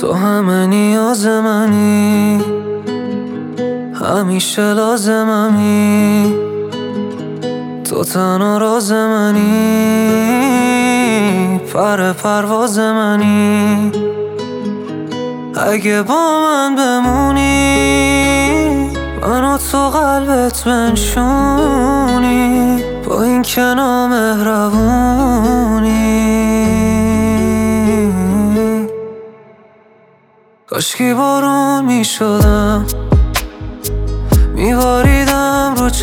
تو همه نیاز منی، همیشه لازممی، تو تنها راز منی، پر پرواز منی. اگه با من بمونی، منو تو قلبت بنشونی، با این که نامهربونی. کاشکی بارون میشدم، میباریدم رو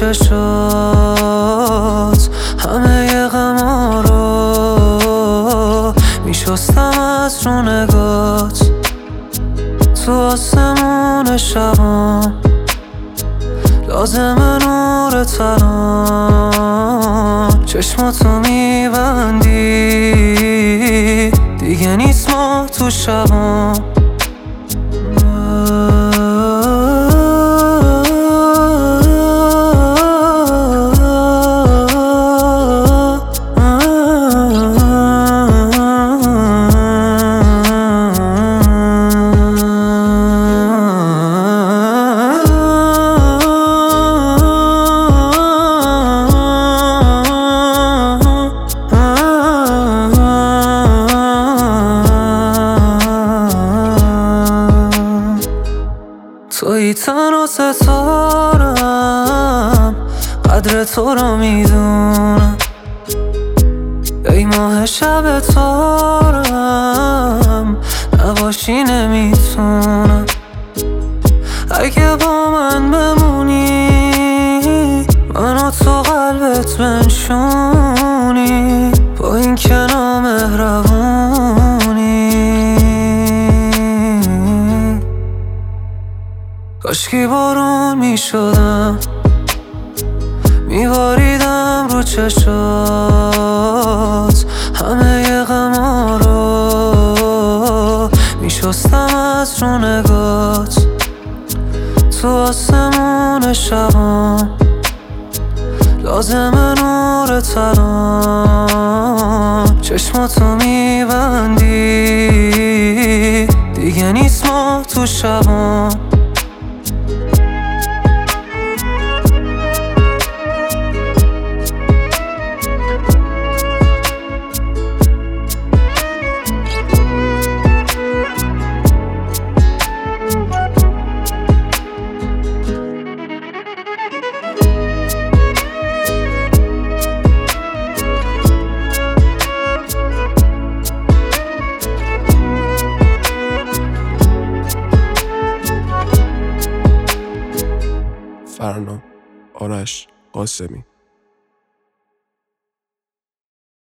چشات، همه غما رو میشستم از رو نگات. تو آسمون شبام لازم نور تنام، چشماتو میبندی دیگه نیست ما تو شبام. توی تنها ستارم، قدر تو رو میدونم. ای ماه شب تارم، نباشی نمیتونم. اگه با من بمونی، منو تو قلبت بنشونی، با این که نامهربونی. کاشکی بارون میشدم، میباریدم رو چشات، همه غما رو میشستم از رو نگات. تو آسمون شبام لازم نور تنام، چشماتو میبندی دیگه نیست ما تو شبام. فرنا، آرش قاسمی.